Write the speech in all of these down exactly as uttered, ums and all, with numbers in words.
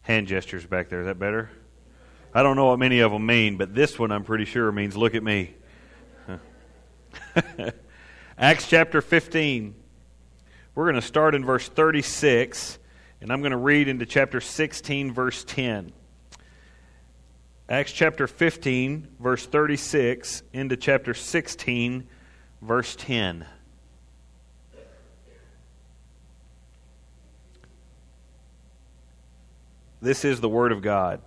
hand gestures back there. Is that better? I don't know what many of them mean, but this one I'm pretty sure means look at me. Acts chapter fifteen. We're going to start in verse thirty-six, and I'm going to read into chapter sixteen, verse ten. Acts chapter fifteen, verse thirty-six, into chapter sixteen, verse ten. This is the Word of God.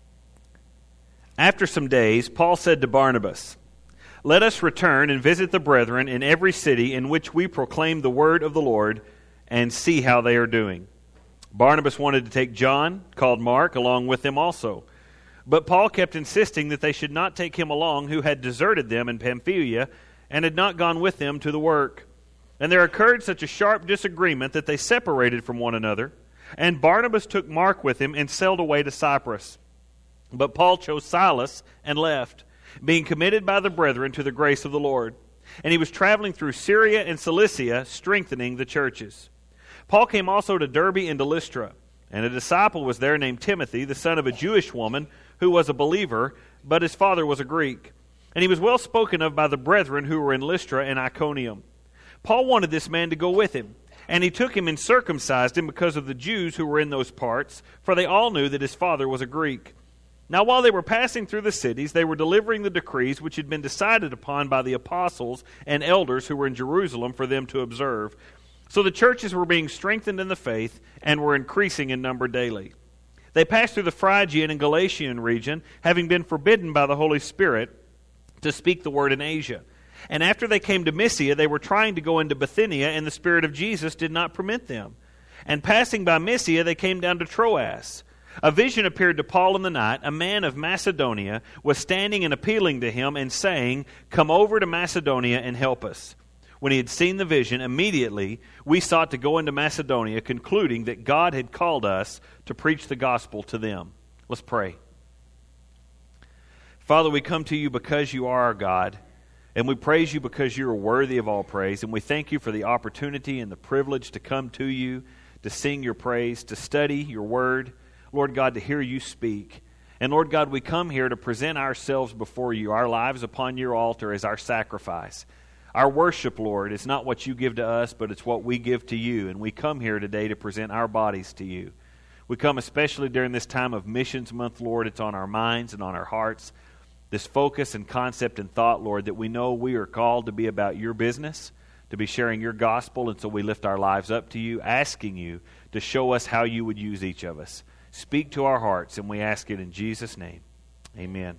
After some days, Paul said to Barnabas, "Let us return and visit the brethren in every city in which we proclaim the word of the Lord, and see how they are doing." Barnabas wanted to take John, called Mark, along with them also. But Paul kept insisting that they should not take him along, who had deserted them in Pamphylia and had not gone with them to the work. And there occurred such a sharp disagreement that they separated from one another. And Barnabas took Mark with him and sailed away to Cyprus. But Paul chose Silas and left, being committed by the brethren to the grace of the Lord. And he was traveling through Syria and Cilicia, strengthening the churches. Paul came also to Derbe and to Lystra. And a disciple was there named Timothy, the son of a Jewish woman, who was a believer, but his father was a Greek. And he was well spoken of by the brethren who were in Lystra and Iconium. Paul wanted this man to go with him, and he took him and circumcised him because of the Jews who were in those parts, for they all knew that his father was a Greek. Now while they were passing through the cities, they were delivering the decrees which had been decided upon by the apostles and elders who were in Jerusalem for them to observe. So the churches were being strengthened in the faith and were increasing in number daily. They passed through the Phrygian and Galatian region, having been forbidden by the Holy Spirit to speak the word in Asia. And after they came to Mysia, they were trying to go into Bithynia, and the Spirit of Jesus did not permit them. And passing by Mysia, they came down to Troas. A vision appeared to Paul in the night. A man of Macedonia was standing and appealing to him and saying, "Come over to Macedonia and help us." When he had seen the vision, immediately we sought to go into Macedonia, concluding that God had called us to preach the gospel to them. Let's pray. Father, we come to you because you are our God, and we praise you because you are worthy of all praise, and we thank you for the opportunity and the privilege to come to you, to sing your praise, to study your word, Lord God, to hear you speak. And Lord God, we come here to present ourselves before you, our lives upon your altar as our sacrifice. Our worship, Lord, is not what you give to us, but it's what we give to you. And we come here today to present our bodies to you. We come especially during this time of Missions Month, Lord. It's on our minds and on our hearts. This focus and concept and thought, Lord, that we know we are called to be about your business, to be sharing your gospel. And so we lift our lives up to you, asking you to show us how you would use each of us. Speak to our hearts, and we ask it in Jesus' name. Amen.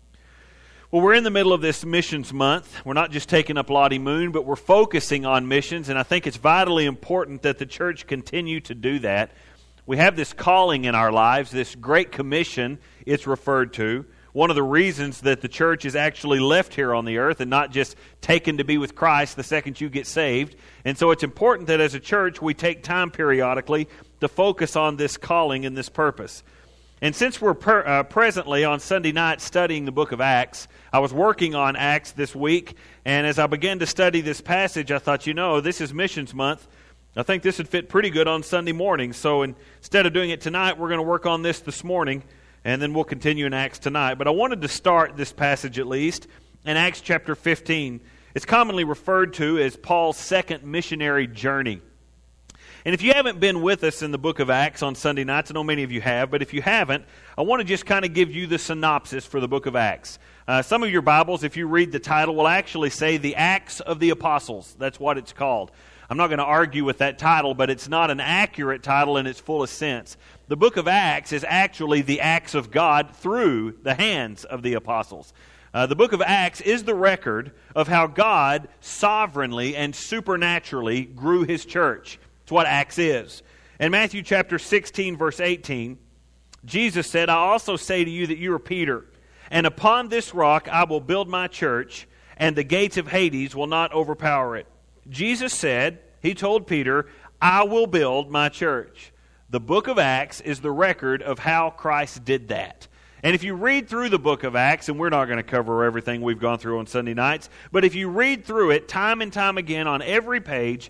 Well, we're in the middle of this missions month. We're not just taking up Lottie Moon, but we're focusing on missions, and I think it's vitally important that the church continue to do that. We have this calling in our lives, this great commission it's referred to. One of the reasons that the church is actually left here on the earth and not just taken to be with Christ the second you get saved. And so it's important that as a church we take time periodically to focus on this calling and this purpose. And since we're per, uh, presently on Sunday night studying the book of Acts, I was working on Acts this week, and as I began to study this passage, I thought, you know, this is Missions Month. I think this would fit pretty good on Sunday morning. So instead of doing it tonight, we're going to work on this this morning, and then we'll continue in Acts tonight. But I wanted to start this passage at least in Acts chapter fifteen. It's commonly referred to as Paul's second missionary journey. And if you haven't been with us in the book of Acts on Sunday nights, I know many of you have, but if you haven't, I want to just kind of give you the synopsis for the book of Acts. Uh, some of your Bibles, if you read the title, will actually say the Acts of the Apostles. That's what it's called. I'm not going to argue with that title, but it's not an accurate title in its fullest sense. The book of Acts is actually the acts of God through the hands of the apostles. Uh, the book of Acts is the record of how God sovereignly and supernaturally grew his church. It's what Acts is. In Matthew chapter sixteen, verse eighteen, Jesus said, "I also say to you that you are Peter, and upon this rock I will build my church, and the gates of Hades will not overpower it." Jesus said, he told Peter, "I will build my church." The book of Acts is the record of how Christ did that. And if you read through the book of Acts, and we're not going to cover everything we've gone through on Sunday nights, but if you read through it time and time again on every page,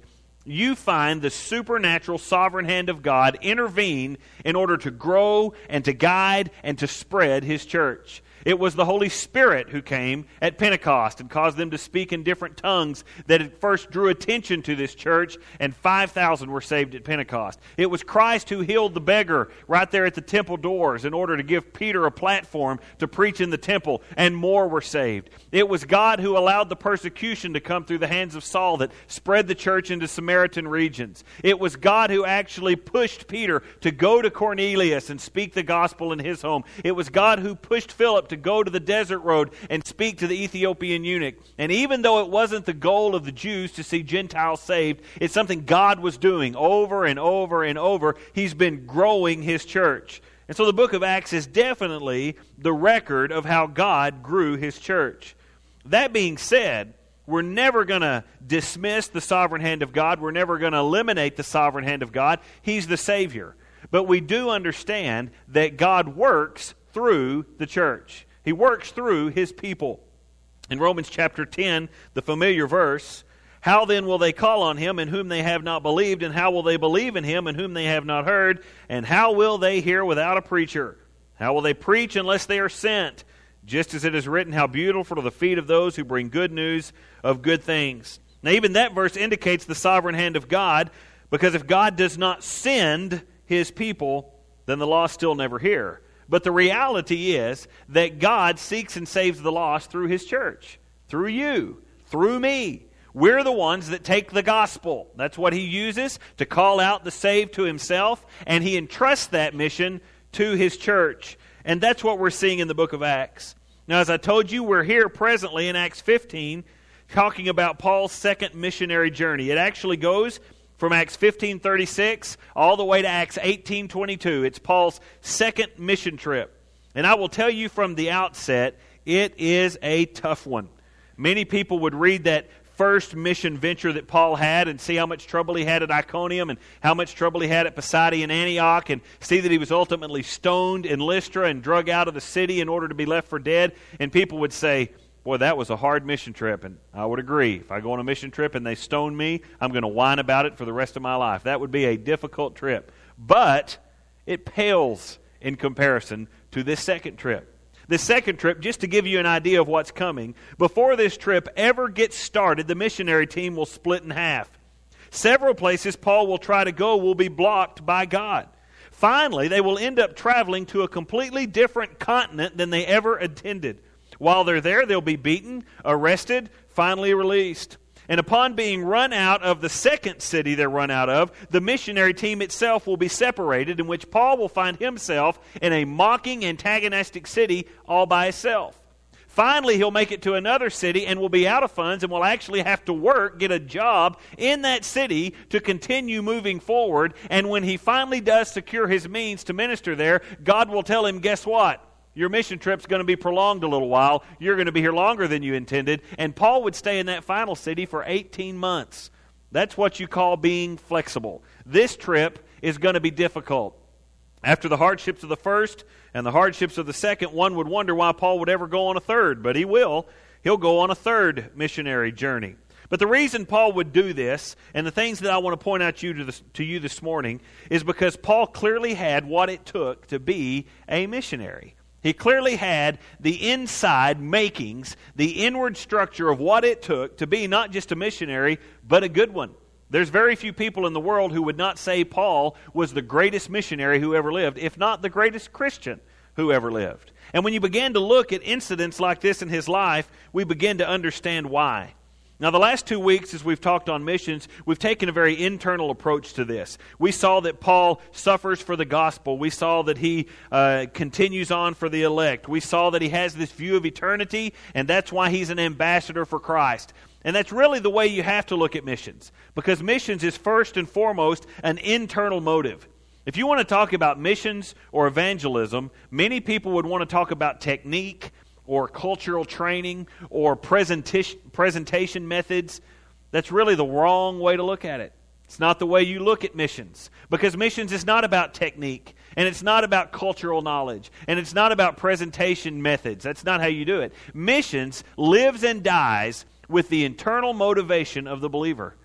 you find the supernatural sovereign hand of God intervene in order to grow and to guide and to spread His church. It was the Holy Spirit who came at Pentecost and caused them to speak in different tongues that at first drew attention to this church, and five thousand were saved at Pentecost. It was Christ who healed the beggar right there at the temple doors in order to give Peter a platform to preach in the temple, and more were saved. It was God who allowed the persecution to come through the hands of Saul that spread the church into Samaritan regions. It was God who actually pushed Peter to go to Cornelius and speak the gospel in his home. It was God who pushed Philip to go to the desert road and speak to the Ethiopian eunuch. And even though it wasn't the goal of the Jews to see Gentiles saved, it's something God was doing over and over and over. He's been growing His church. And so the book of Acts is definitely the record of how God grew His church. That being said, we're never going to dismiss the sovereign hand of God. We're never going to eliminate the sovereign hand of God. He's the Savior. But we do understand that God works through the church. He works through His people. In Romans chapter ten, the familiar verse, how then will they call on Him in whom they have not believed? And how will they believe in Him in whom they have not heard? And how will they hear without a preacher? How will they preach unless they are sent? Just as it is written, how beautiful are the feet of those who bring good news of good things. Now even that verse indicates the sovereign hand of God, because if God does not send His people, then the lost still never hear. But the reality is that God seeks and saves the lost through His church, through you, through me. We're the ones that take the gospel. That's what He uses to call out the saved to Himself, and He entrusts that mission to His church. And that's what we're seeing in the book of Acts. Now, as I told you, we're here presently in Acts fifteen, talking about Paul's second missionary journey. It actually goes from Acts fifteen thirty-six all the way to Acts eighteen twenty-two. It's Paul's second mission trip. And I will tell you from the outset, it is a tough one. Many people would read that first mission venture that Paul had and see how much trouble he had at Iconium and how much trouble he had at Pisidian Antioch, and see that he was ultimately stoned in Lystra and drug out of the city in order to be left for dead. And people would say, boy, that was a hard mission trip. And I would agree. If I go on a mission trip and they stone me, I'm going to whine about it for the rest of my life. That would be a difficult trip. But it pales in comparison to this second trip. This second trip, just to give you an idea of what's coming, before this trip ever gets started, the missionary team will split in half. Several places Paul will try to go will be blocked by God. Finally, they will end up traveling to a completely different continent than they ever intended. While they're there, they'll be beaten, arrested, finally released. And upon being run out of the second city they're run out of, the missionary team itself will be separated, in which Paul will find himself in a mocking, antagonistic city all by himself. Finally, he'll make it to another city and will be out of funds and will actually have to work, get a job in that city to continue moving forward. And when he finally does secure his means to minister there, God will tell him, guess what? Your mission trip's going to be prolonged a little while. You're going to be here longer than you intended. And Paul would stay in that final city for eighteen months. That's what you call being flexible. This trip is going to be difficult. After the hardships of the first and the hardships of the second, one would wonder why Paul would ever go on a third. But he will. He'll go on a third missionary journey. But the reason Paul would do this, and the things that I want to point out you to, this, to you this morning, is because Paul clearly had what it took to be a missionary. He clearly had the inside makings, the inward structure of what it took to be not just a missionary, but a good one. There's very few people in the world who would not say Paul was the greatest missionary who ever lived, if not the greatest Christian who ever lived. And when you begin to look at incidents like this in his life, we begin to understand why. Now, the last two weeks, as we've talked on missions, we've taken a very internal approach to this. We saw that Paul suffers for the gospel. We saw that he uh, continues on for the elect. We saw that he has this view of eternity, and that's why he's an ambassador for Christ. And that's really the way you have to look at missions, because missions is first and foremost an internal motive. If you want to talk about missions or evangelism, many people would want to talk about technique or cultural training, or presentation presentation methods. That's really the wrong way to look at it. It's not the way you look at missions. Because missions is not about technique, and it's not about cultural knowledge, and it's not about presentation methods. That's not how you do it. Missions lives and dies with the internal motivation of the believer.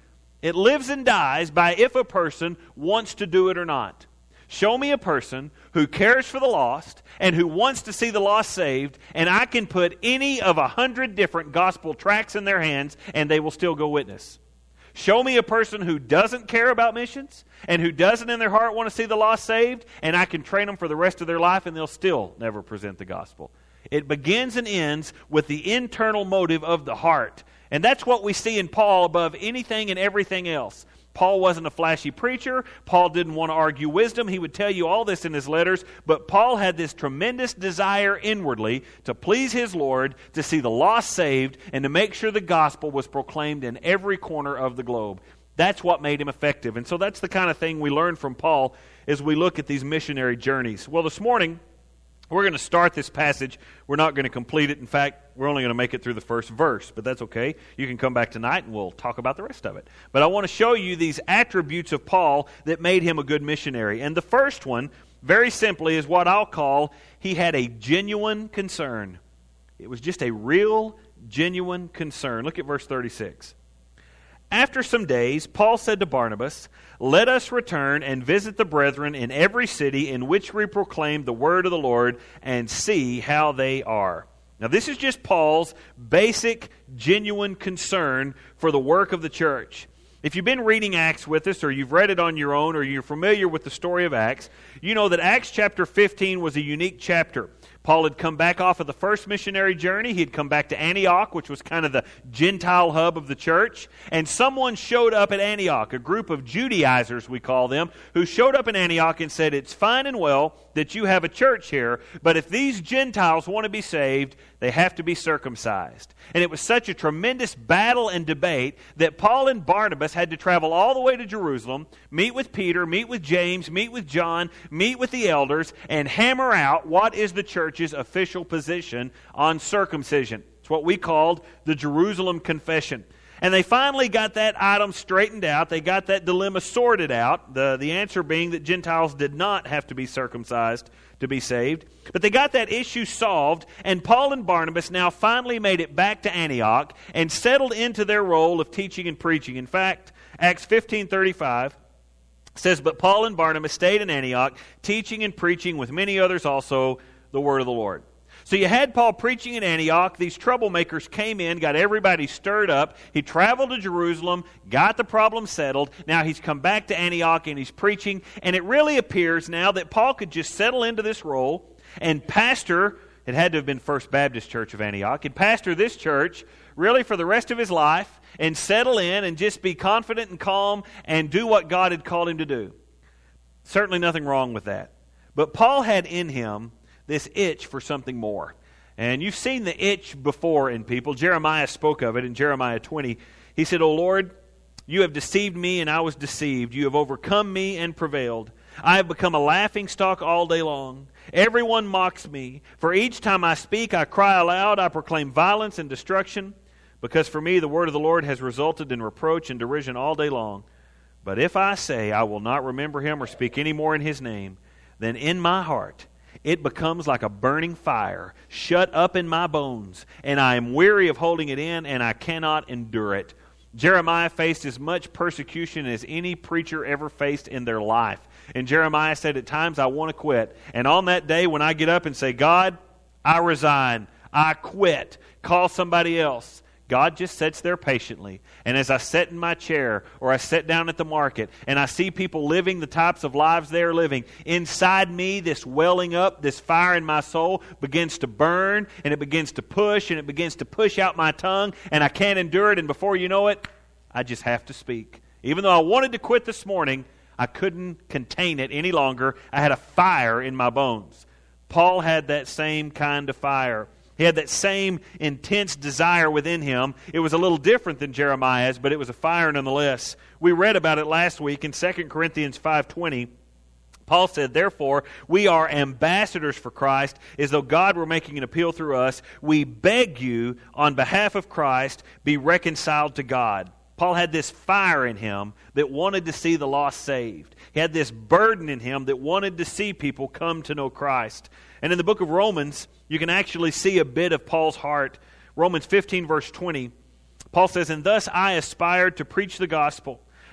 It lives and dies by if a person wants to do it or not. Show me a person who cares for the lost and who wants to see the lost saved, and I can put any of a hundred different gospel tracts in their hands and they will still go witness. Show me a person who doesn't care about missions and who doesn't in their heart want to see the lost saved, and I can train them for the rest of their life and they'll still never present the gospel. It begins and ends with the internal motive of the heart. And that's what we see in Paul above anything and everything else. Paul wasn't a flashy preacher. Paul didn't want to argue wisdom. He would tell you all this in his letters. But Paul had this tremendous desire inwardly to please his Lord, to see the lost saved, and to make sure the gospel was proclaimed in every corner of the globe. That's what made him effective. And so that's the kind of thing we learn from Paul as we look at these missionary journeys. Well, this morning, we're going to start this passage. We're not going to complete it. In fact, we're only going to make it through the first verse, but that's okay. You can come back tonight and we'll talk about the rest of it. But I want to show you these attributes of Paul that made him a good missionary. And the first one, very simply, is what I'll call he had a genuine concern. It was just a real, genuine concern. Look at verse thirty-six. After some days, Paul said to Barnabas, "Let us return and visit the brethren in every city in which we proclaim the word of the Lord and see how they are." Now, this is just Paul's basic, genuine concern for the work of the church. If you've been reading Acts with us, or you've read it on your own, or you're familiar with the story of Acts, you know that Acts chapter fifteen was a unique chapter. Paul had come back off of the first missionary journey. He had come back to Antioch, which was kind of the Gentile hub of the church. And someone showed up at Antioch, a group of Judaizers, we call them, who showed up in Antioch and said, "It's fine and well that you have a church here, but if these Gentiles want to be saved, they have to be circumcised." And it was such a tremendous battle and debate that Paul and Barnabas had to travel all the way to Jerusalem, meet with Peter, meet with James, meet with John, meet with the elders, and hammer out what is the church's official position on circumcision. It's what we called the Jerusalem Confession. And they finally got that item straightened out. They got that dilemma sorted out. The, the answer being that Gentiles did not have to be circumcised to be saved. But they got that issue solved, and Paul and Barnabas now finally made it back to Antioch and settled into their role of teaching and preaching. In fact, Acts fifteen thirty-five says, "But Paul and Barnabas stayed in Antioch, teaching and preaching with many others also the word of the Lord." So you had Paul preaching in Antioch. These troublemakers came in, got everybody stirred up. He traveled to Jerusalem, got the problem settled. Now he's come back to Antioch and he's preaching. And it really appears now that Paul could just settle into this role and pastor, it had to have been First Baptist Church of Antioch, he'd pastor this church really for the rest of his life and settle in and just be confident and calm and do what God had called him to do. Certainly nothing wrong with that. But Paul had in him this itch for something more. And you've seen the itch before in people. Jeremiah spoke of it in Jeremiah twenty. He said, "O Lord, you have deceived me and I was deceived. You have overcome me and prevailed. I have become a laughingstock all day long. Everyone mocks me. For each time I speak, I cry aloud. I proclaim violence and destruction. Because for me the word of the Lord has resulted in reproach and derision all day long. But if I say I will not remember him or speak any more in his name, then in my heart it becomes like a burning fire, shut up in my bones, and I am weary of holding it in, and I cannot endure it." Jeremiah faced as much persecution as any preacher ever faced in their life. And Jeremiah said, "At times I want to quit. And on that day when I get up and say, 'God, I resign, I quit, call somebody else,' God just sits there patiently. And as I sit in my chair or I sit down at the market and I see people living the types of lives they're living, inside me, this welling up, this fire in my soul begins to burn, and it begins to push, and it begins to push out my tongue, and I can't endure it, and before you know it, I just have to speak. Even though I wanted to quit this morning, I couldn't contain it any longer. I had a fire in my bones." Paul had that same kind of fire. He had that same intense desire within him. It was a little different than Jeremiah's, but it was a fire nonetheless. We read about it last week in Second Corinthians five twenty. Paul said, "Therefore, we are ambassadors for Christ, as though God were making an appeal through us. We beg you, on behalf of Christ, be reconciled to God." Paul had this fire in him that wanted to see the lost saved. He had this burden in him that wanted to see people come to know Christ. And in the book of Romans, you can actually see a bit of Paul's heart. Romans fifteen, verse twenty, Paul says, "And thus I aspired to preach the gospel,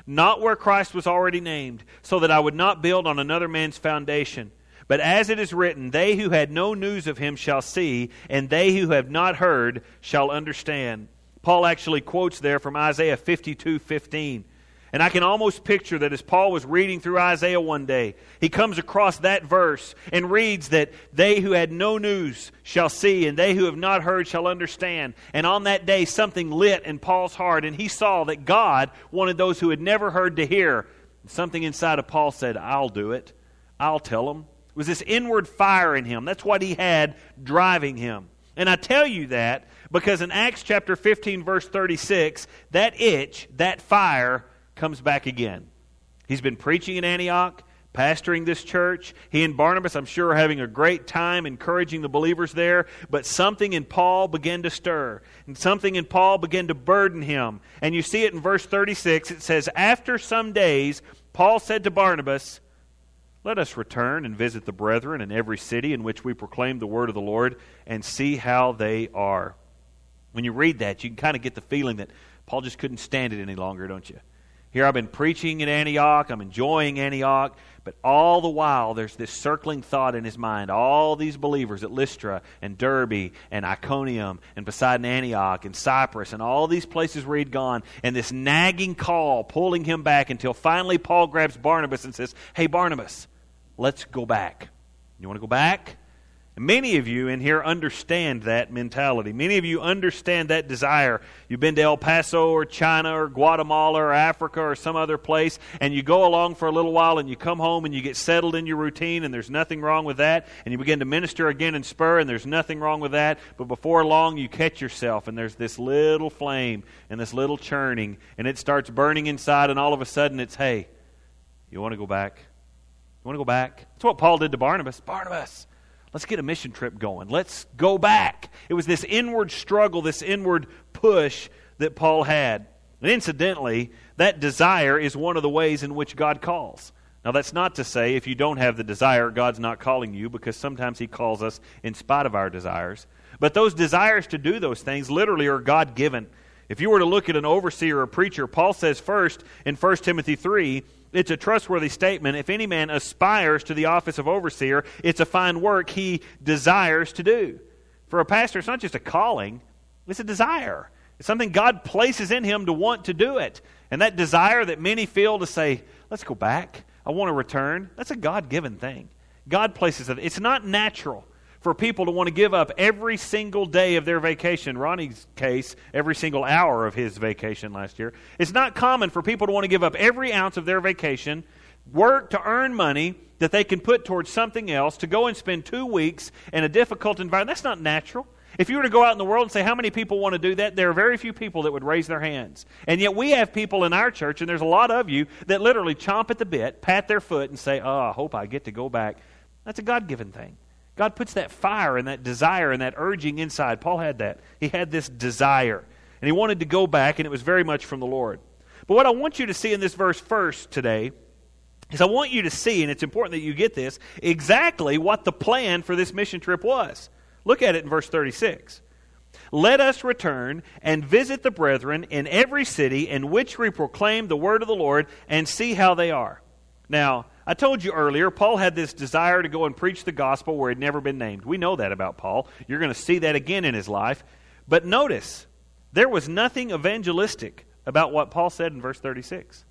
not where Christ was already named, so that I would not build on another man's foundation. But as it is written, they who had no news of him shall see, and they who have not heard shall understand. Paul actually quotes there from Isaiah fifty-two fifteen. And I can almost picture that as Paul was reading through Isaiah one day, he comes across that verse and reads that they who had no news shall see, and they who have not heard shall understand. And on that day something lit in Paul's heart, and he saw that God wanted those who had never heard to hear. Something inside of Paul said, I'll do it. I'll tell them. It was this inward fire in him. That's what he had driving him. And I tell you that because in Acts chapter fifteen, verse thirty-six, that itch, that fire, comes back again. He's been preaching in Antioch, pastoring this church. He and Barnabas, I'm sure, are having a great time encouraging the believers there. But something in Paul began to stir. And something in Paul began to burden him. And you see it in verse thirty-six. It says, after some days, Paul said to Barnabas, let us return and visit the brethren in every city in which we proclaim the word of the Lord and see how they are. When you read that, you can kind of get the feeling that Paul just couldn't stand it any longer, don't you? Here I've been preaching in Antioch, I'm enjoying Antioch, but all the while there's this circling thought in his mind. All these believers at Lystra and Derbe and Iconium and beside Antioch and Cyprus and all these places where he'd gone, and this nagging call pulling him back until finally Paul grabs Barnabas and says, hey Barnabas, let's go back. You want to go back? Many of you in here understand that mentality. Many of you understand that desire. You've been to El Paso or China or Guatemala or Africa or some other place, and you go along for a little while and you come home and you get settled in your routine, and there's nothing wrong with that. And you begin to minister again in Spur, and there's nothing wrong with that. But before long you catch yourself, and there's this little flame and this little churning, and it starts burning inside, and all of a sudden it's, hey, you want to go back? You want to go back? That's what Paul did to Barnabas. Barnabas, let's get a mission trip going. Let's go back. It was this inward struggle, this inward push that Paul had. And incidentally, that desire is one of the ways in which God calls. Now, that's not to say if you don't have the desire, God's not calling you, because sometimes He calls us in spite of our desires. But those desires to do those things literally are God-given. If you were to look at an overseer or a preacher, Paul says first in First Timothy three, it's a trustworthy statement. If any man aspires to the office of overseer, it's a fine work he desires to do. For a pastor, it's not just a calling, it's a desire. It's something God places in him to want to do it. And that desire that many feel to say, let's go back, I want to return, that's a God-given thing. God places it. It's not natural for people to want to give up every single day of their vacation. Ronnie's case, every single hour of his vacation last year. It's not common for people to want to give up every ounce of their vacation, work to earn money that they can put towards something else, to go and spend two weeks in a difficult environment. That's not natural. If you were to go out in the world and say, how many people want to do that? There are very few people that would raise their hands. And yet we have people in our church, and there's a lot of you, that literally chomp at the bit, pat their foot, and say, oh, I hope I get to go back. That's a God-given thing. God puts that fire and that desire and that urging inside. Paul had that. He had this desire. And he wanted to go back, and it was very much from the Lord. But what I want you to see in this verse first today is I want you to see, and it's important that you get this, exactly what the plan for this mission trip was. Look at it in verse thirty-six. Let us return and visit the brethren in every city in which we proclaim the word of the Lord and see how they are. Now, I told you earlier, Paul had this desire to go and preach the gospel where it had never been named. We know that about Paul. You're going to see that again in his life. But notice, there was nothing evangelistic about what Paul said in verse thirty-six.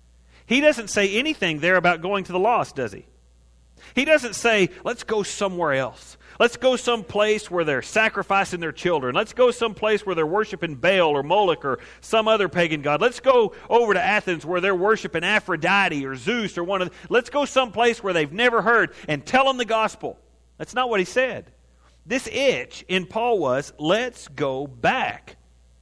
He doesn't say anything there about going to the lost, does he? He doesn't say, let's go somewhere else. Let's go someplace where they're sacrificing their children. Let's go someplace where they're worshiping Baal or Moloch or some other pagan god. Let's go over to Athens where they're worshiping Aphrodite or Zeus or one of the, let's go someplace where they've never heard and tell them the gospel. That's not what he said. This itch in Paul was, let's go back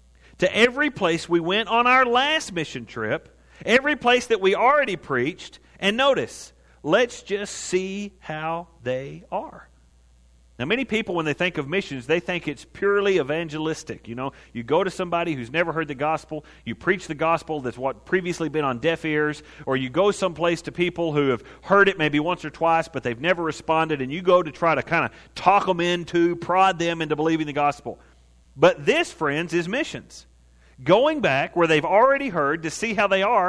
to every place we went on our last mission trip, every place that we already preached, and notice, let's just see how they are. Now, many people, when they think of missions, they think it's purely evangelistic. You know, you go to somebody who's never heard the gospel, you preach the gospel that's what previously been on deaf ears, or you go someplace to people who have heard it maybe once or twice, but they've never responded, and you go to try to kind of talk them into, prod them into believing the gospel. But this, friends, is missions. Going back where they've already heard to see how they are,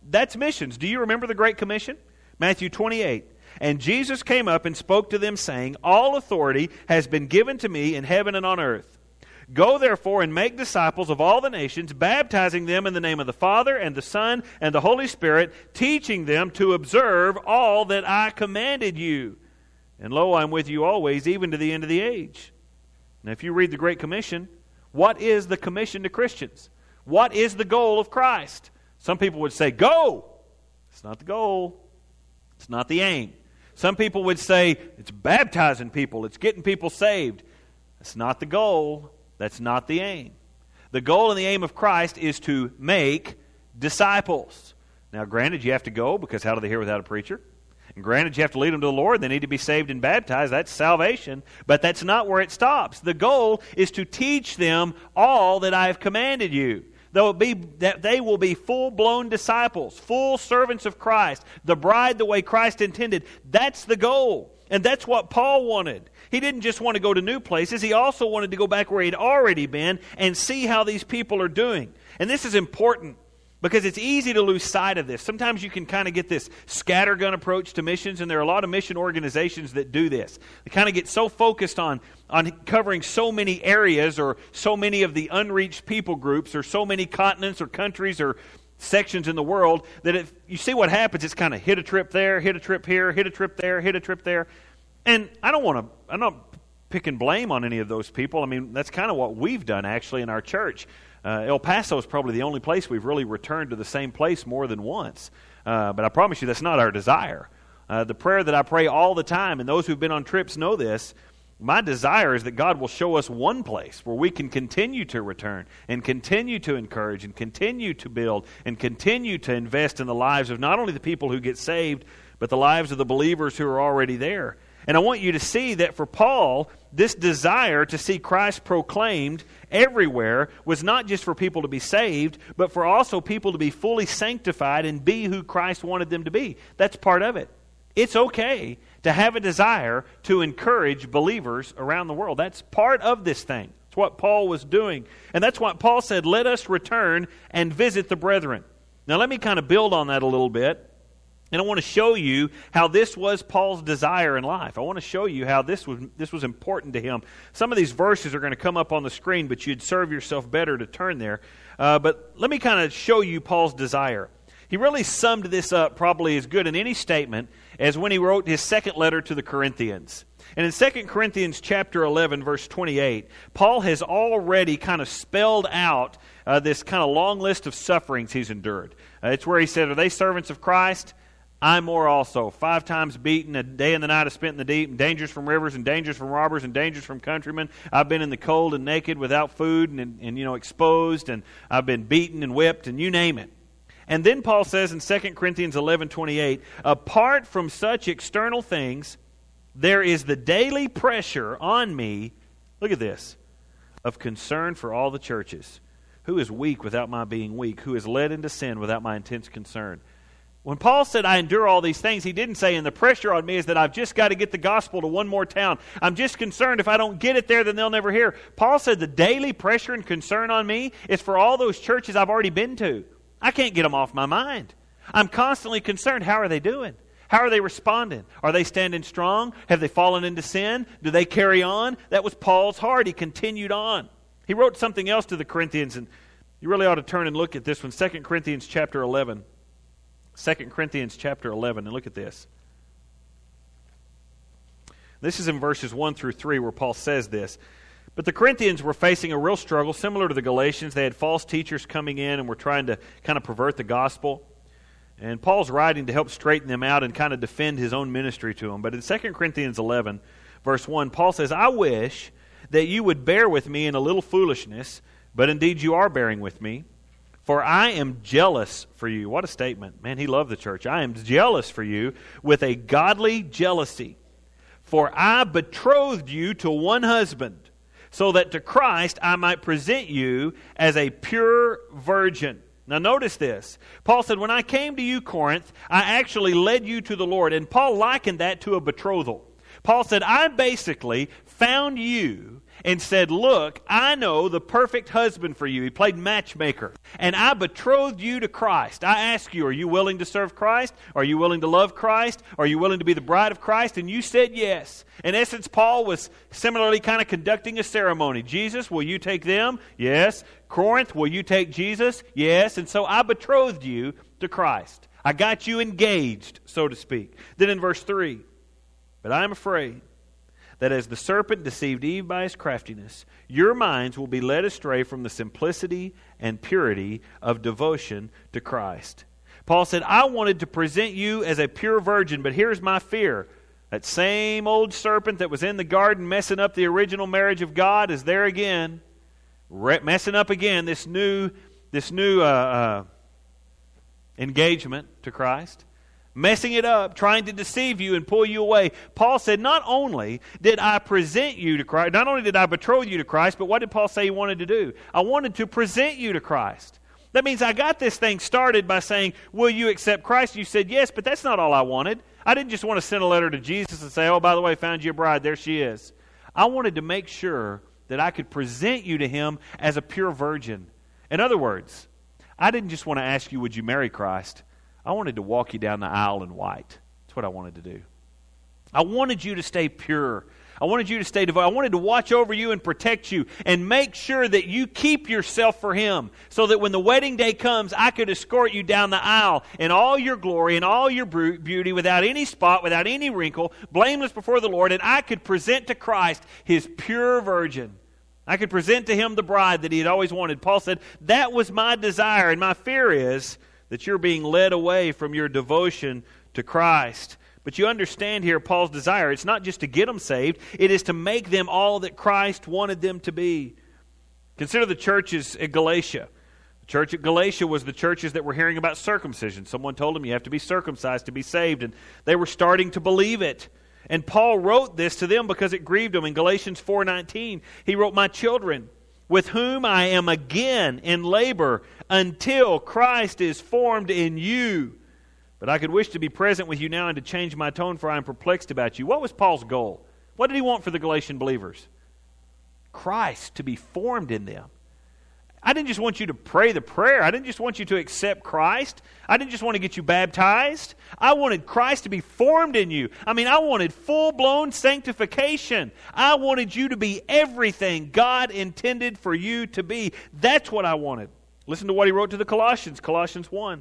That's missions. Do you remember the Great Commission? Matthew twenty-eight. And Jesus came up and spoke to them, saying, All authority has been given to me in heaven and on earth. Go therefore and make disciples of all the nations, baptizing them in the name of the Father and the Son and the Holy Spirit, teaching them to observe all that I commanded you. And lo, I'm with you always, even to the end of the age. Now, if you read the Great Commission, what is the commission to Christians? What is the goal of Christ? Some people would say, go! It's not the goal. It's not the aim. Some people would say, it's baptizing people. It's getting people saved. That's not the goal. That's not the aim. The goal and the aim of Christ is to make disciples. Now, granted, you have to go, because how do they hear without a preacher? And granted, you have to lead them to the Lord. They need to be saved and baptized. That's salvation. But that's not where it stops. The goal is to teach them all that I have commanded you. Though it be that they will be full-blown disciples, full servants of Christ, the bride the way Christ intended. That's the goal. And that's what Paul wanted. He didn't just want to go to new places. He also wanted to go back where he'd already been and see how these people are doing. And this is important because it's easy to lose sight of this. Sometimes you can kind of get this scattergun approach to missions, and there are a lot of mission organizations that do this. They kind of get so focused on, on covering so many areas or so many of the unreached people groups or so many continents or countries or sections in the world that if you see what happens, it's kind of hit a trip there, hit a trip here, hit a trip there, hit a trip there. And I don't want to, I'm not picking blame on any of those people. I mean, that's kind of what we've done actually in our church. Uh, El Paso is probably the only place we've really returned to the same place more than once. Uh, but I promise you that's not our desire. Uh, the prayer that I pray all the time, and those who've been on trips know this, my desire is that God will show us one place where we can continue to return and continue to encourage and continue to build and continue to invest in the lives of not only the people who get saved, but the lives of the believers who are already there. And I want you to see that for Paul, this desire to see Christ proclaimed everywhere was not just for people to be saved, but for also people to be fully sanctified and be who Christ wanted them to be. That's part of it. It's okay to have a desire to encourage believers around the world. That's part of this thing. It's what Paul was doing. And that's what Paul said, let us return and visit the brethren. Now let me kind of build on that a little bit. And I want to show you how this was Paul's desire in life. I want to show you how this was this was important to him. Some of these verses are going to come up on the screen, but you'd serve yourself better to turn there. Uh, but let me kind of show you Paul's desire. He really summed this up probably as good in any statement as when he wrote his second letter to the Corinthians. And in Second Corinthians chapter eleven, verse twenty-eight, Paul has already kind of spelled out uh, this kind of long list of sufferings he's endured. Uh, it's where he said, are they servants of Christ? I more also, five times beaten, a day and the night I spent in the deep, and dangers from rivers, and dangers from robbers, and dangers from countrymen. I've been in the cold and naked, without food, and, and you know, exposed, and I've been beaten and whipped, and you name it. And then Paul says in Second Corinthians eleven twenty-eight, apart from such external things, there is the daily pressure on me, look at this, of concern for all the churches. Who is weak without my being weak? Who is led into sin without my intense concern? When Paul said, I endure all these things, he didn't say, and the pressure on me is that I've just got to get the gospel to one more town. I'm just concerned if I don't get it there, then they'll never hear. Paul said the daily pressure and concern on me is for all those churches I've already been to. I can't get them off my mind. I'm constantly concerned. How are they doing? How are they responding? Are they standing strong? Have they fallen into sin? Do they carry on? That was Paul's heart. He continued on. He wrote something else to the Corinthians, and you really ought to turn and look at this one. Second Corinthians chapter eleven. Second Corinthians chapter eleven, and look at this. This is in verses one through three where Paul says this. But the Corinthians were facing a real struggle similar to the Galatians. They had false teachers coming in and were trying to kind of pervert the gospel. And Paul's writing to help straighten them out and kind of defend his own ministry to them. But in Second Corinthians eleven, verse one, Paul says, I wish that you would bear with me in a little foolishness, but indeed you are bearing with me. For I am jealous for you. What a statement. Man, he loved the church. I am jealous for you with a godly jealousy. For I betrothed you to one husband, so that to Christ I might present you as a pure virgin. Now notice this. Paul said, when I came to you, Corinth, I actually led you to the Lord. And Paul likened that to a betrothal. Paul said, I basically found you and said, look, I know the perfect husband for you. He played matchmaker. And I betrothed you to Christ. I ask you, are you willing to serve Christ? Are you willing to love Christ? Are you willing to be the bride of Christ? And you said yes. In essence, Paul was similarly kind of conducting a ceremony. Jesus, will you take them? Yes. Corinth, will you take Jesus? Yes. And so I betrothed you to Christ. I got you engaged, so to speak. Then in verse three, but I am afraid that as the serpent deceived Eve by his craftiness, your minds will be led astray from the simplicity and purity of devotion to Christ. Paul said, I wanted to present you as a pure virgin, but here's my fear. That same old serpent that was in the garden messing up the original marriage of God is there again, messing up again this new, this new uh, uh, engagement to Christ. Messing it up, trying to deceive you and pull you away. Paul said, not only did I present you to Christ, not only did I betroth you to Christ, but what did Paul say he wanted to do? I wanted to present you to Christ. That means I got this thing started by saying, will you accept Christ? You said yes, but that's not all I wanted. I didn't just want to send a letter to Jesus and say, oh, by the way, found you a bride, there she is. I wanted to make sure that I could present you to Him as a pure virgin. In other words, I didn't just want to ask you, would you marry Christ? I wanted to walk you down the aisle in white. That's what I wanted to do. I wanted you to stay pure. I wanted you to stay devoted. I wanted to watch over you and protect you and make sure that you keep yourself for Him so that when the wedding day comes, I could escort you down the aisle in all your glory and all your beauty without any spot, without any wrinkle, blameless before the Lord, and I could present to Christ His pure virgin. I could present to Him the bride that He had always wanted. Paul said, that was my desire, and my fear is that you're being led away from your devotion to Christ. But you understand here Paul's desire. It's not just to get them saved. It is to make them all that Christ wanted them to be. Consider the churches at Galatia. The church at Galatia was the churches that were hearing about circumcision. Someone told them you have to be circumcised to be saved. And they were starting to believe it. And Paul wrote this to them because it grieved them. In Galatians four nineteen, he wrote, my children, with whom I am again in labor until Christ is formed in you. But I could wish to be present with you now and to change my tone, for I am perplexed about you. What was Paul's goal? What did he want for the Galatian believers? Christ to be formed in them. I didn't just want you to pray the prayer. I didn't just want you to accept Christ. I didn't just want to get you baptized. I wanted Christ to be formed in you. I mean, I wanted full-blown sanctification. I wanted you to be everything God intended for you to be. That's what I wanted. Listen to what he wrote to the Colossians, Colossians one.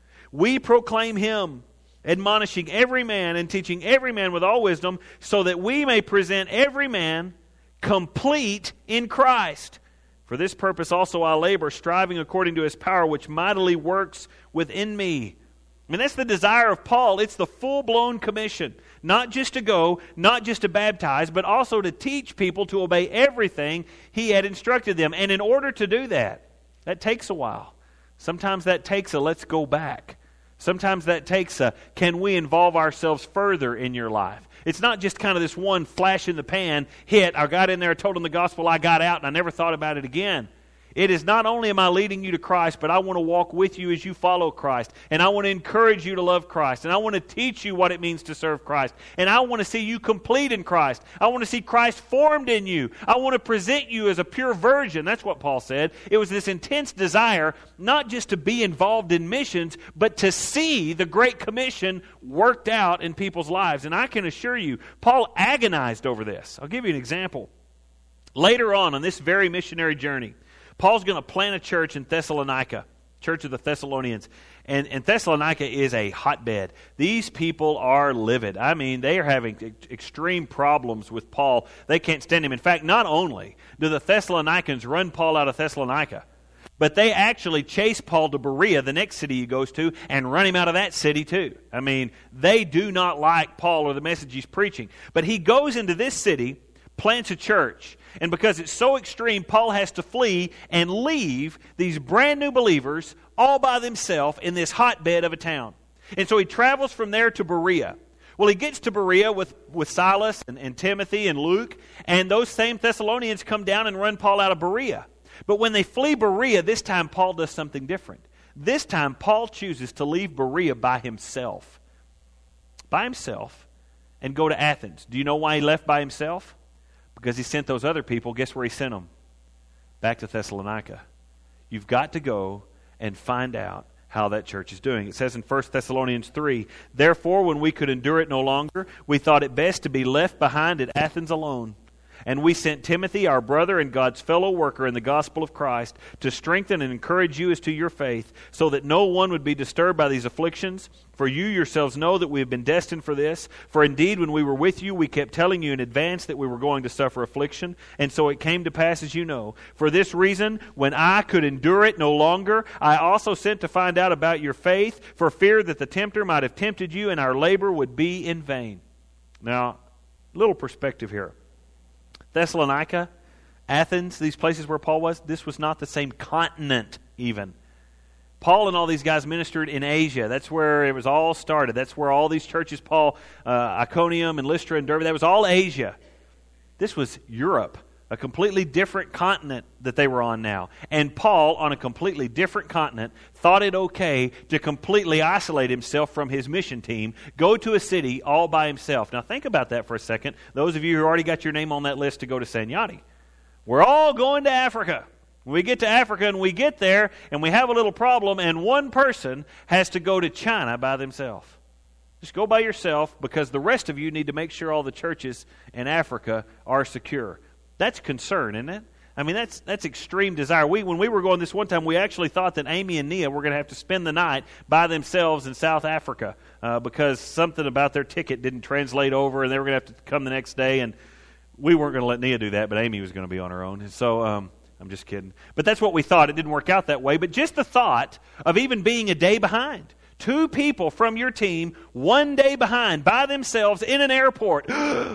We proclaim Him, admonishing every man and teaching every man with all wisdom, so that we may present every man complete in Christ. For this purpose also I labor, striving according to His power, which mightily works within me. I mean, that's the desire of Paul. It's the full-blown commission. Not just to go, not just to baptize, but also to teach people to obey everything he had instructed them. And in order to do that, that takes a while. Sometimes that takes a let's go back. Sometimes that takes a can we involve ourselves further in your life. It's not just kind of this one flash in the pan hit. I got in there, told them the gospel, I got out, and I never thought about it again. It is not only am I leading you to Christ, but I want to walk with you as you follow Christ. And I want to encourage you to love Christ. And I want to teach you what it means to serve Christ. And I want to see you complete in Christ. I want to see Christ formed in you. I want to present you as a pure virgin. That's what Paul said. It was this intense desire not just to be involved in missions, but to see the Great Commission worked out in people's lives. And I can assure you, Paul agonized over this. I'll give you an example. Later on, on this very missionary journey, Paul's going to plant a church in Thessalonica, Church of the Thessalonians. And, and Thessalonica is a hotbed. These people are livid. I mean, they are having ex- extreme problems with Paul. They can't stand him. In fact, not only do the Thessalonians run Paul out of Thessalonica, but they actually chase Paul to Berea, the next city he goes to, and run him out of that city too. I mean, they do not like Paul or the message he's preaching. But he goes into this city, plants a church, and because it's so extreme, Paul has to flee and leave these brand new believers all by themselves in this hotbed of a town. And so he travels from there to Berea. Well, he gets to Berea with, with Silas and, and Timothy and Luke, and those same Thessalonians come down and run Paul out of Berea. But when they flee Berea, this time Paul does something different. This time Paul chooses to leave Berea by himself. By himself, and go to Athens. Do you know why he left by himself? because he sent those other people. Guess where he sent them? Back to Thessalonica. You've got to go and find out how that church is doing. It says in First Thessalonians three, "Therefore, when we could endure it no longer, we thought it best to be left behind at Athens alone. And we sent Timothy, our brother and God's fellow worker in the gospel of Christ, to strengthen and encourage you as to your faith, so that no one would be disturbed by these afflictions. For you yourselves know that we have been destined for this. For indeed, when we were with you, we kept telling you in advance that we were going to suffer affliction. And so it came to pass as you know. For this reason, when I could endure it no longer, I also sent to find out about your faith, for fear that the tempter might have tempted you, and our labor would be in vain." Now, little perspective here. Thessalonica, Athens, these places where Paul was, this was not the same continent even. Paul and all these guys ministered in Asia. That's where it was all started. That's where all these churches, Paul, uh, Iconium and Lystra and Derbe, that was all Asia. This was Europe, a completely different continent that they were on now. And Paul, on a completely different continent, thought it okay to completely isolate himself from his mission team, go to a city all by himself. Now think about that for a second. Those of you who already got your name on that list to go to Sanyati. We're all going to Africa. We get to Africa and we get there and we have a little problem, and one person has to go to China by themselves. Just go by yourself, because the rest of you need to make sure all the churches in Africa are secure. That's concern, isn't it? I mean, that's that's extreme desire. We When we were going this one time, we actually thought that Amy and Nia were going to have to spend the night by themselves in South Africa uh, because something about their ticket didn't translate over, and they were going to have to come the next day. And we weren't going to let Nia do that, but Amy was going to be on her own. And so, um, I'm just kidding. But that's what we thought. It didn't work out that way. But just the thought of even being a day behind. Two people from your team, one day behind, by themselves in an airport.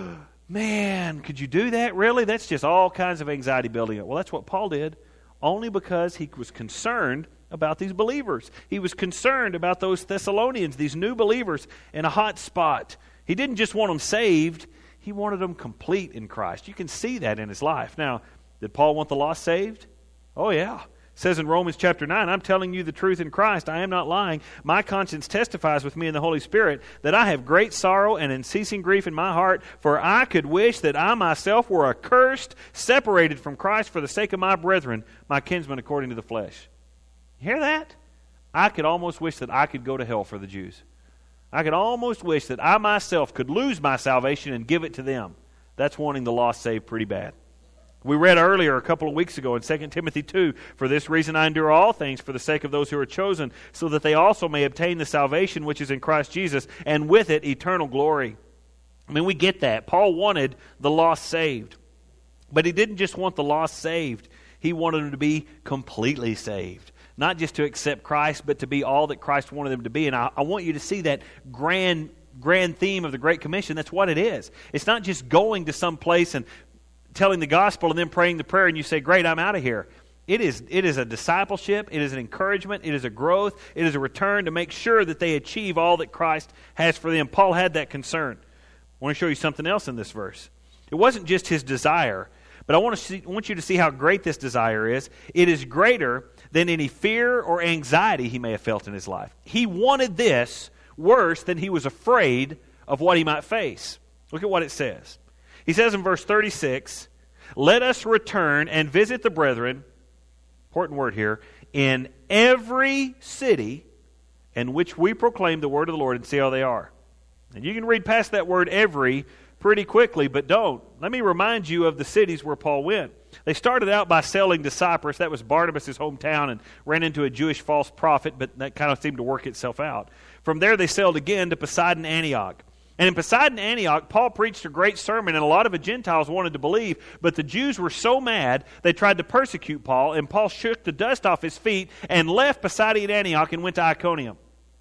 Man, could you do that? Really? That's just all kinds of anxiety building up. Well, that's what Paul did, only because he was concerned about these believers. He was concerned about those Thessalonians, these new believers in a hot spot. He didn't just want them saved. He wanted them complete in Christ. You can see that in his life. Now, did Paul want the lost saved? Oh, yeah. It says in Romans chapter nine, "I'm telling you the truth in Christ. I am not lying. My conscience testifies with me in the Holy Spirit that I have great sorrow and unceasing grief in my heart, for I could wish that I myself were accursed, separated from Christ for the sake of my brethren, my kinsmen according to the flesh." You hear that? I could almost wish that I could go to hell for the Jews. I could almost wish that I myself could lose my salvation and give it to them. That's wanting the lost saved pretty bad. We read earlier a couple of weeks ago in Second Timothy two, "For this reason I endure all things for the sake of those who are chosen, so that they also may obtain the salvation which is in Christ Jesus, and with it eternal glory." I mean, we get that. Paul wanted the lost saved. But he didn't just want the lost saved. He wanted them to be completely saved. Not just to accept Christ, but to be all that Christ wanted them to be. And I, I want you to see that grand, grand theme of the Great Commission. That's what it is. It's not just going to some place and telling the gospel and then praying the prayer and you say, "Great, I'm out of here." It is, it is a discipleship, it is an encouragement, it is a growth, it is a return to make sure that they achieve all that Christ has for them. Paul had that concern. I want to show you something else in this verse. It wasn't just his desire, but I want to see, I want you to see how great this desire is. It is greater than any fear or anxiety he may have felt in his life. He wanted this worse than he was afraid of what he might face. Look at what it says. He says in verse thirty-six, "Let us return and visit the brethren," important word here, "in every city in which we proclaim the word of the Lord, and see how they are." And you can read past that word "every" pretty quickly, but don't. Let me remind you of the cities where Paul went. They started out by sailing to Cyprus. That was Barnabas' hometown, and ran into a Jewish false prophet, but that kind of seemed to work itself out. From there they sailed again to Poseidon, Antioch. And in Poseidon, Antioch, Paul preached a great sermon, and a lot of the Gentiles wanted to believe, but the Jews were so mad, they tried to persecute Paul, and Paul shook the dust off his feet and left Poseidon, Antioch, and went to Iconium.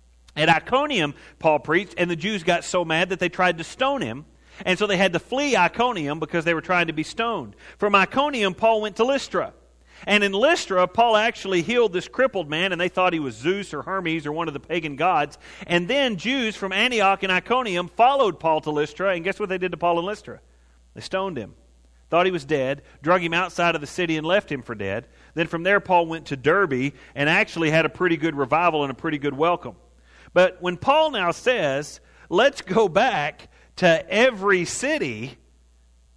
At Iconium, Paul preached, and the Jews got so mad that they tried to stone him, and so they had to flee Iconium because they were trying to be stoned. From Iconium, Paul went to Lystra. And in Lystra, Paul actually healed this crippled man, and they thought he was Zeus or Hermes or one of the pagan gods. And then Jews from Antioch and Iconium followed Paul to Lystra, and guess what they did to Paul in Lystra? They stoned him. Thought he was dead, drug him outside of the city and left him for dead. Then from there, Paul went to Derbe and actually had a pretty good revival and a pretty good welcome. But when Paul now says, "Let's go back to every city,"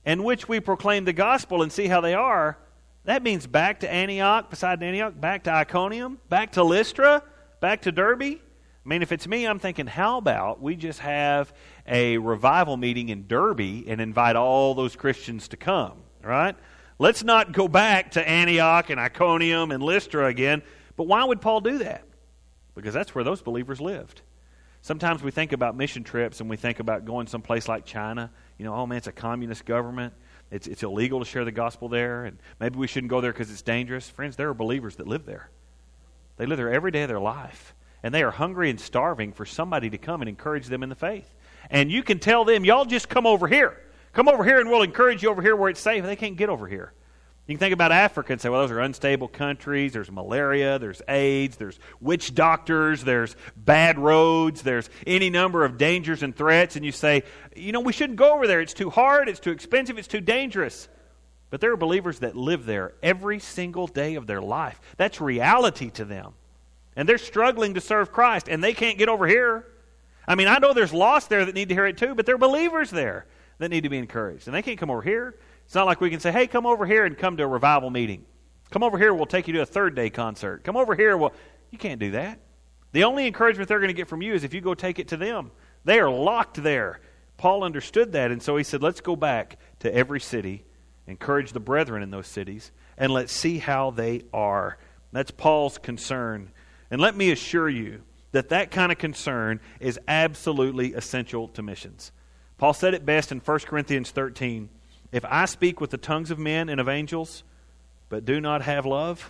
in which we proclaim the gospel and see how they are, that means back to Antioch, beside Antioch, back to Iconium, back to Lystra, back to Derbe. I mean, if it's me, I'm thinking, how about we just have a revival meeting in Derbe and invite all those Christians to come, right? Let's not go back to Antioch and Iconium and Lystra again. But why would Paul do that? Because that's where those believers lived. Sometimes we think about mission trips and we think about going someplace like China. You know, oh man, it's a communist government. It's, it's illegal to share the gospel there. And maybe we shouldn't go there because it's dangerous. Friends, there are believers that live there. They live there every day of their life. And they are hungry and starving for somebody to come and encourage them in the faith. And you can tell them, y'all just come over here. Come over here and we'll encourage you over here where it's safe. They can't get over here. You can think about Africa and say, well, those are unstable countries. There's malaria, there's AIDS, there's witch doctors, there's bad roads, there's any number of dangers and threats. And you say, you know, we shouldn't go over there. It's too hard, it's too expensive, it's too dangerous. But there are believers that live there every single day of their life. That's reality to them. And they're struggling to serve Christ, and they can't get over here. I mean, I know there's lost there that need to hear it too, but there are believers there that need to be encouraged. And they can't come over here. It's not like we can say, hey, come over here and come to a revival meeting. Come over here, we'll take you to a third day concert. Come over here, well, you can't do that. The only encouragement they're going to get from you is if you go take it to them. They are locked there. Paul understood that, and so he said, let's go back to every city, encourage the brethren in those cities, and let's see how they are. That's Paul's concern. And let me assure you that that kind of concern is absolutely essential to missions. Paul said it best in First Corinthians thirteen. If I speak with the tongues of men and of angels, but do not have love,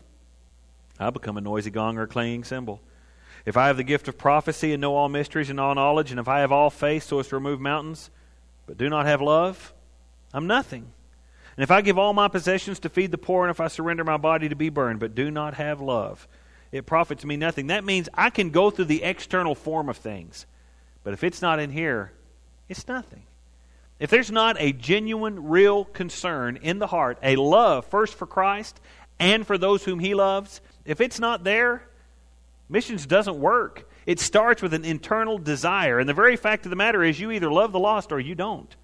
I become a noisy gong or a clanging cymbal. If I have the gift of prophecy and know all mysteries and all knowledge, and if I have all faith so as to remove mountains, but do not have love, I'm nothing. And if I give all my possessions to feed the poor, and if I surrender my body to be burned, but do not have love, it profits me nothing. That means I can go through the external form of things, but if it's not in here, it's nothing. If there's not a genuine, real concern in the heart, a love first for Christ and for those whom He loves, if it's not there, missions doesn't work. It starts with an internal desire. And the very fact of the matter is you either love the lost or you don't.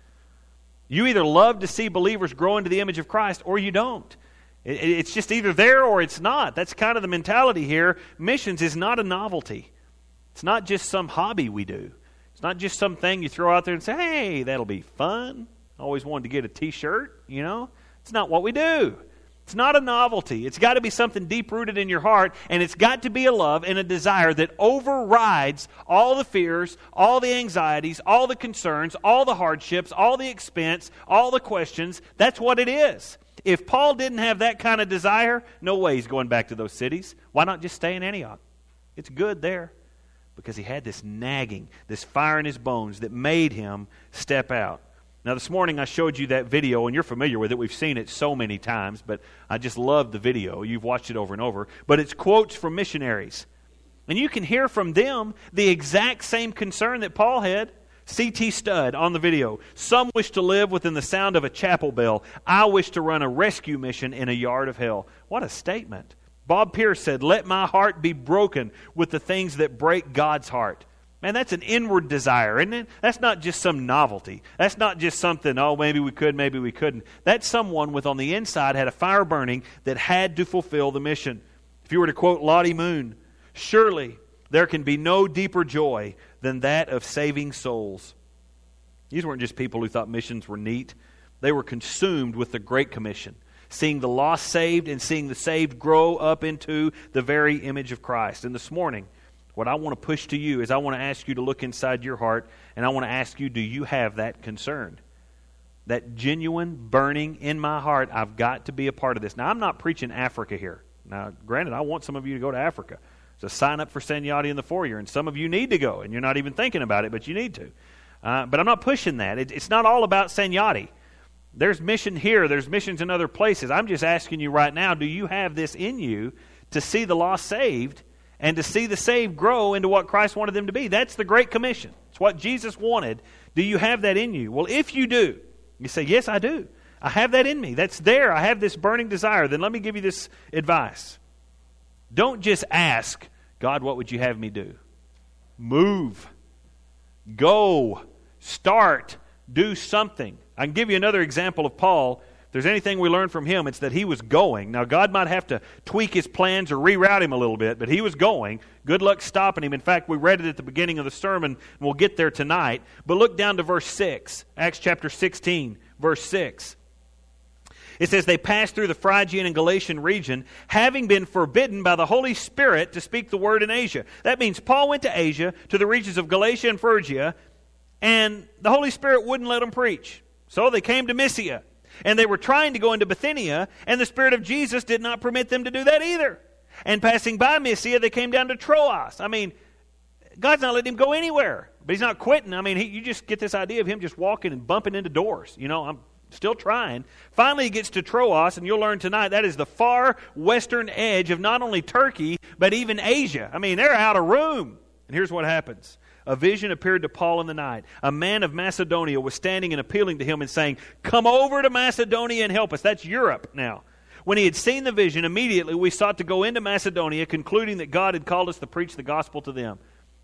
You either love to see believers grow into the image of Christ or you don't. It's just either there or it's not. That's kind of the mentality here. Missions is not a novelty. It's not just some hobby we do. It's not just something you throw out there and say, hey, that'll be fun. I always wanted to get a t-shirt, you know. It's not what we do. It's not a novelty. It's got to be something deep-rooted in your heart, and it's got to be a love and a desire that overrides all the fears, all the anxieties, all the concerns, all the hardships, all the expense, all the questions. That's what it is. If Paul didn't have that kind of desire, no way he's going back to those cities. Why not just stay in Antioch? It's good there. Because he had this nagging, this fire in his bones that made him step out. Now this morning I showed you that video, and you're familiar with it. We've seen it so many times, but I just love the video. You've watched it over and over. But it's quotes from missionaries. And you can hear from them the exact same concern that Paul had. C T Studd on the video. Some wish to live within the sound of a chapel bell. I wish to run a rescue mission in a yard of hell. What a statement. Bob Pierce said, let my heart be broken with the things that break God's heart. Man, that's an inward desire, isn't it? That's not just some novelty. That's not just something, oh, maybe we could, maybe we couldn't. That's someone with on the inside had a fire burning that had to fulfill the mission. If you were to quote Lottie Moon, surely there can be no deeper joy than that of saving souls. These weren't just people who thought missions were neat. They were consumed with the Great Commission. Seeing the lost saved and seeing the saved grow up into the very image of Christ. And this morning, what I want to push to you is I want to ask you to look inside your heart, and I want to ask you, do you have that concern? That genuine burning in my heart, I've got to be a part of this. Now, I'm not preaching Africa here. Now, granted, I want some of you to go to Africa. So sign up for Sanyati in the foyer, and some of you need to go, and you're not even thinking about it, but you need to. Uh, but I'm not pushing that. It, it's not all about Sanyati. There's mission here. There's missions in other places. I'm just asking you right now, do you have this in you to see the lost saved and to see the saved grow into what Christ wanted them to be? That's the Great Commission. It's what Jesus wanted. Do you have that in you? Well, if you do, you say, yes, I do. I have that in me. That's there. I have this burning desire. Then let me give you this advice. Don't just ask, God, what would you have me do? Move. Go. Start. do something. I can give you another example of Paul. If there's anything we learn from him, it's that he was going. Now, God might have to tweak his plans or reroute him a little bit, but he was going. Good luck stopping him. In fact, we read it at the beginning of the sermon, and we'll get there tonight. But look down to verse six, Acts chapter sixteen, verse six. It says, they passed through the Phrygian and Galatian region, having been forbidden by the Holy Spirit to speak the word in Asia. That means Paul went to Asia, to the regions of Galatia and Phrygia, and the Holy Spirit wouldn't let them preach. So they came to Mysia. And they were trying to go into Bithynia, and the Spirit of Jesus did not permit them to do that either. And passing by Mysia, they came down to Troas. I mean, God's not letting him go anywhere. But he's not quitting. I mean, he, you just get this idea of him just walking and bumping into doors. You know, I'm still trying. Finally, he gets to Troas, and you'll learn tonight that is the far western edge of not only Turkey, but even Asia. I mean, they're out of room. And here's what happens. A vision appeared to Paul in the night. A man of Macedonia was standing and appealing to him and saying, come over to Macedonia and help us. That's Europe now. When he had seen the vision, immediately we sought to go into Macedonia, concluding that God had called us to preach the gospel to them.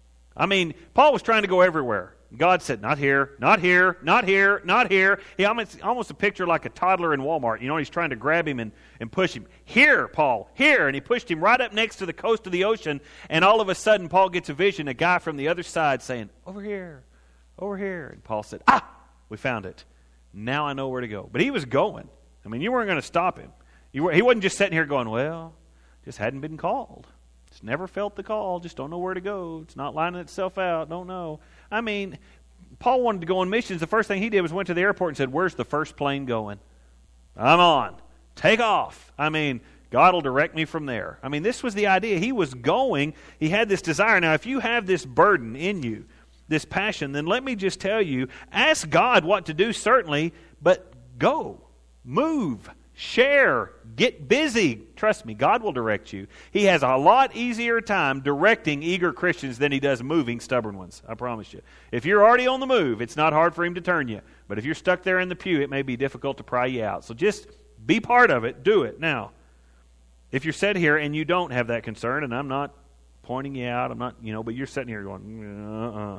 I mean, Paul was trying to go everywhere. God said, not here, not here, not here, not here. He almost, almost a picture like a toddler in Walmart. You know, he's trying to grab him and, and push him. Here, Paul, here. And he pushed him right up next to the coast of the ocean. And all of a sudden, Paul gets a vision, a guy from the other side saying, over here, over here. And Paul said, ah, we found it. Now I know where to go. But he was going. I mean, you weren't going to stop him. You were, he wasn't just sitting here going, well, just hadn't been called. Just never felt the call. Just don't know where to go. It's not lining itself out. Don't know. I mean, Paul wanted to go on missions. The first thing he did was went to the airport and said, where's the first plane going? I'm on. Take off. I mean, God will direct me from there. I mean, this was the idea. He was going. He had this desire. Now, if you have this burden in you, this passion, then let me just tell you, ask God what to do, certainly, but go. Move. Share. Get busy. Trust me, God will direct you. He has a lot easier time directing eager Christians than he does moving stubborn ones. I promise you. If you're already on the move, it's not hard for him to turn you. But if you're stuck there in the pew, it may be difficult to pry you out. So just be part of it. Do it. Now, if you're sitting here and you don't have that concern, and I'm not pointing you out, I'm not, you know, but you're sitting here going, uh-uh.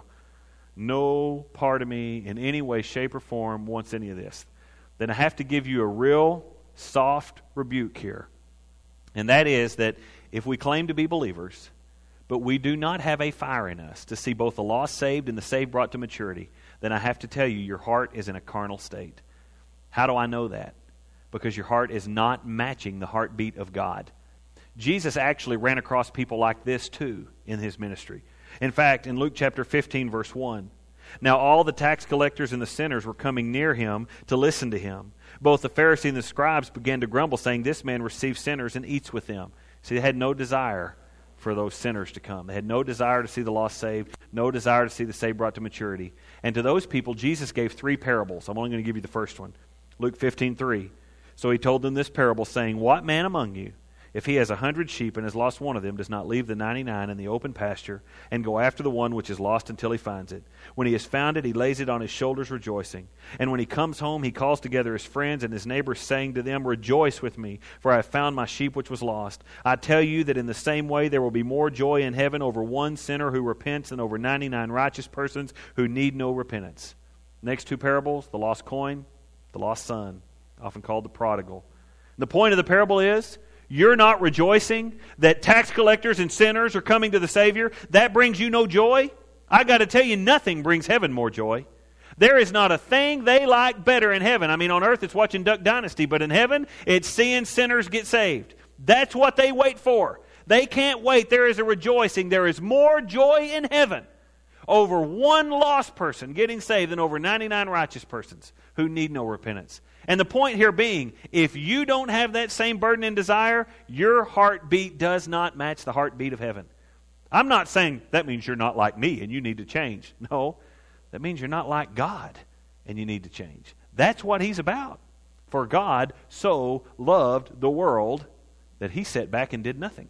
No part of me in any way, shape, or form wants any of this. Then I have to give you a real soft rebuke here. And that is that if we claim to be believers, but we do not have a fire in us to see both the lost saved and the saved brought to maturity, then I have to tell you, your heart is in a carnal state. How do I know that? Because your heart is not matching the heartbeat of God. Jesus actually ran across people like this too in his ministry. In fact, in Luke chapter fifteen, verse one, now all the tax collectors and the sinners were coming near him to listen to him. Both the Pharisees and the scribes began to grumble, saying, this man receives sinners and eats with them. See, they had no desire for those sinners to come. They had no desire to see the lost saved, no desire to see the saved brought to maturity. And to those people, Jesus gave three parables. I'm only going to give you the first one. Luke fifteen three. So he told them this parable, saying, what man among you, if he has a hundred sheep and has lost one of them, does not leave the ninety-nine in the open pasture and go after the one which is lost until he finds it? When he has found it, he lays it on his shoulders rejoicing. And when he comes home, he calls together his friends and his neighbors, saying to them, rejoice with me, for I have found my sheep which was lost. I tell you that in the same way there will be more joy in heaven over one sinner who repents than over ninety-nine righteous persons who need no repentance. Next two parables, the lost coin, the lost son, often called the prodigal. The point of the parable is, you're not rejoicing that tax collectors and sinners are coming to the Savior. That brings you no joy. I got to tell you, nothing brings heaven more joy. There is not a thing they like better in heaven. I mean, on earth it's watching Duck Dynasty, but in heaven it's seeing sinners get saved. That's what they wait for. They can't wait. There is a rejoicing. There is more joy in heaven over one lost person getting saved than over ninety-nine righteous persons who need no repentance. And the point here being, if you don't have that same burden and desire, your heartbeat does not match the heartbeat of heaven. I'm not saying that means you're not like me and you need to change. No, that means you're not like God and you need to change. That's what he's about. For God so loved the world that he sat back and did nothing.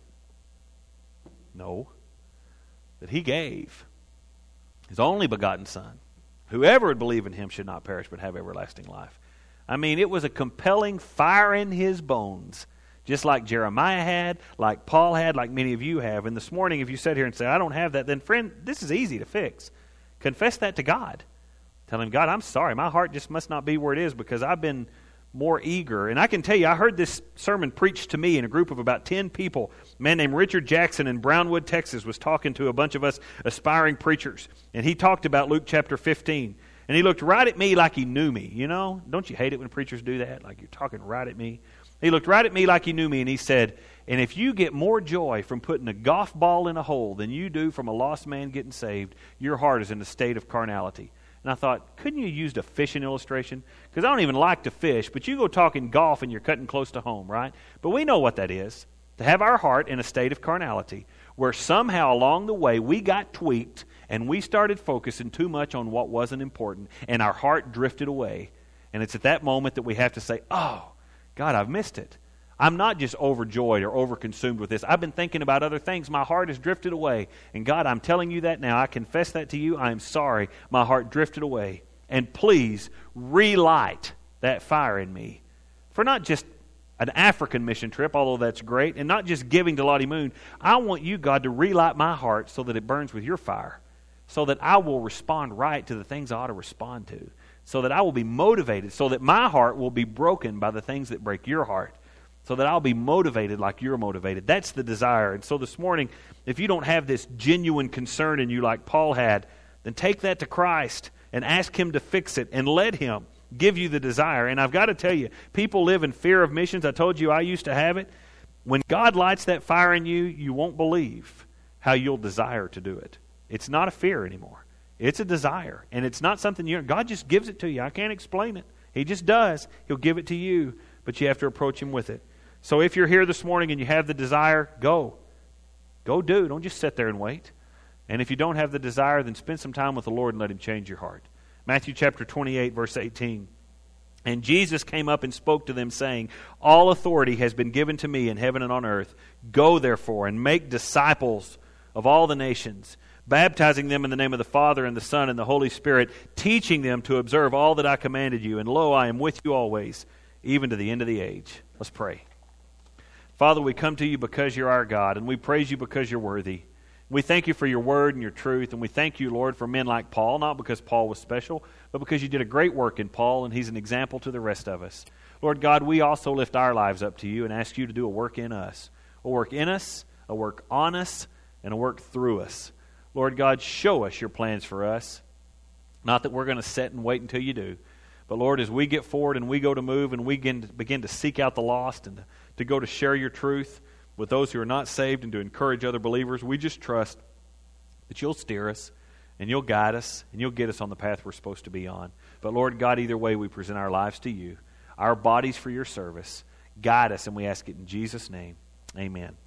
No, that he gave his only begotten Son. Whoever would believe in him should not perish but have everlasting life. I mean, it was a compelling fire in his bones, just like Jeremiah had, like Paul had, like many of you have. And this morning, if you sit here and say, I don't have that, then friend, this is easy to fix. Confess that to God. Tell him, God, I'm sorry. My heart just must not be where it is because I've been more eager. And I can tell you, I heard this sermon preached to me in a group of about ten people. A man named Richard Jackson in Brownwood, Texas, was talking to a bunch of us aspiring preachers. And he talked about Luke chapter fifteen. And he looked right at me like he knew me. You know, don't you hate it when preachers do that? Like you're talking right at me. He looked right at me like he knew me, and he said, and if you get more joy from putting a golf ball in a hole than you do from a lost man getting saved, your heart is in a state of carnality. And I thought, couldn't you have used a fishing illustration? Because I don't even like to fish, but you go talking golf and you're cutting close to home, right? But we know what that is, to have our heart in a state of carnality, where somehow along the way we got tweaked and we started focusing too much on what wasn't important, and our heart drifted away. And it's at that moment that we have to say, oh, God, I've missed it. I'm not just overjoyed or overconsumed with this. I've been thinking about other things. My heart has drifted away. And God, I'm telling you that now. I confess that to you. I am sorry. My heart drifted away. And please relight that fire in me. For not just an African mission trip, although that's great, and not just giving to Lottie Moon. I want you, God, to relight my heart so that it burns with your fire. So that I will respond right to the things I ought to respond to. So that I will be motivated. So that my heart will be broken by the things that break your heart. So that I'll be motivated like you're motivated. That's the desire. And so this morning, if you don't have this genuine concern in you like Paul had, then take that to Christ and ask Him to fix it and let Him give you the desire. And I've got to tell you, people live in fear of missions. I told you I used to have it. When God lights that fire in you, you won't believe how you'll desire to do it. It's not a fear anymore. It's a desire. And it's not something you... God just gives it to you. I can't explain it. He just does. He'll give it to you, but you have to approach Him with it. So if you're here this morning and you have the desire, go. Go do. Don't just sit there and wait. And if you don't have the desire, then spend some time with the Lord and let Him change your heart. Matthew chapter twenty-eight, verse eighteen. And Jesus came up and spoke to them, saying, all authority has been given to me in heaven and on earth. Go therefore and make disciples of all the nations, baptizing them in the name of the Father and the Son and the Holy Spirit, teaching them to observe all that I commanded you. And lo, I am with you always, even to the end of the age. Let's pray. Father, we come to you because you're our God, and we praise you because you're worthy. We thank you for your word and your truth, and we thank you, Lord, for men like Paul, not because Paul was special, but because you did a great work in Paul, and he's an example to the rest of us. Lord God, we also lift our lives up to you and ask you to do a work in us, a work in us, a work on us, and a work through us. Lord God, show us your plans for us. Not that we're going to sit and wait until you do, but Lord, as we get forward and we go to move and we begin to, begin to seek out the lost and to, to go to share your truth with those who are not saved and to encourage other believers, we just trust that you'll steer us and you'll guide us and you'll get us on the path we're supposed to be on. But Lord God, either way, we present our lives to you, our bodies for your service. Guide us, and we ask it in Jesus' name. Amen.